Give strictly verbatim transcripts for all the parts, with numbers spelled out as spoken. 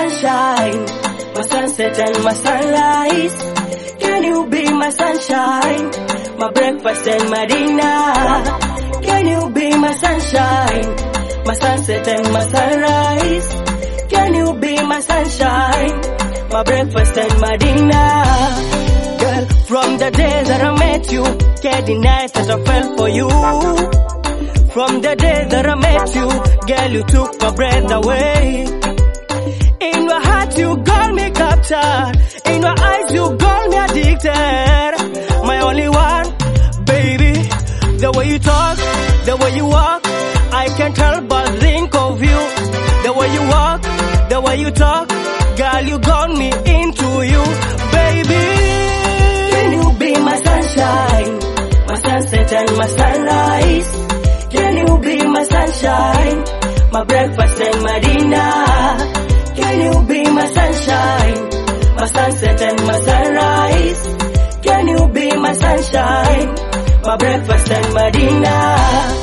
sunshine, my sunset and my sunrise? Can you be my sunshine, my breakfast and my dinner? Can you be my sunshine, my sunset and my sunrise? Can you be my sunshine, my breakfast and my dinner? Girl, from the day that I met you, can't deny that I fell for you. From the day that I met you, girl, you took my breath away. In your heart you got me captured, in your eyes you got me addicted. My only one, baby. The way you talk, the way you walk, I can't help but think of you. The way you walk, the way you talk, girl, you got me into you, baby. Can you be my sunshine, my sunset and my sunrise? Can you be my sunshine, my breakfast and my dinner? Can you be my sunshine, my sunset and my sunrise? Can you be my sunshine, my breakfast and my dinner?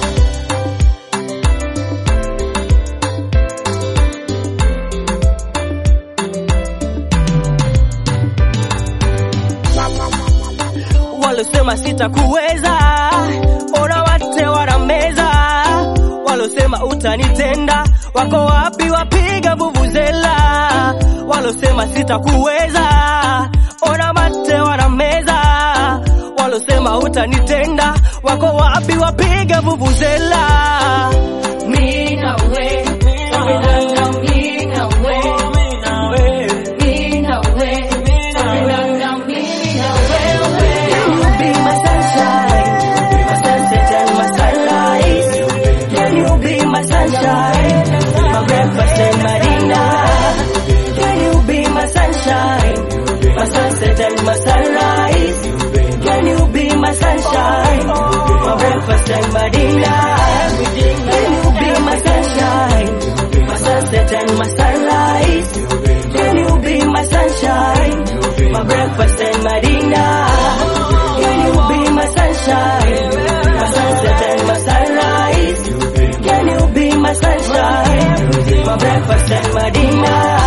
Walosema sitakuweza, ona wate wanameza. Walosema utanitenda, wako wapi wapiga vuvuzela? Walosema sitakuweza, ona mate wanameza. Walosema utanitenda, wako wapi wapiga vuvuzela? Me na we, me na we, me na we, me na we, me na we, me na we. Can you be my sunshine, my sunset and my sunrise? Can you be my sunshine, my breakfast and my dinner? Can you be my sunshine, my sunset and my sunrise? Can you be my sunshine, my breakfast and my dinner? Can you be my sunshine, my sunset and my sunrise? Can you be my sunshine, my breakfast and my dinner? Can you be my sunshine, my sunset and my sunrise? Can you be my sunshine, my breakfast and my dinner?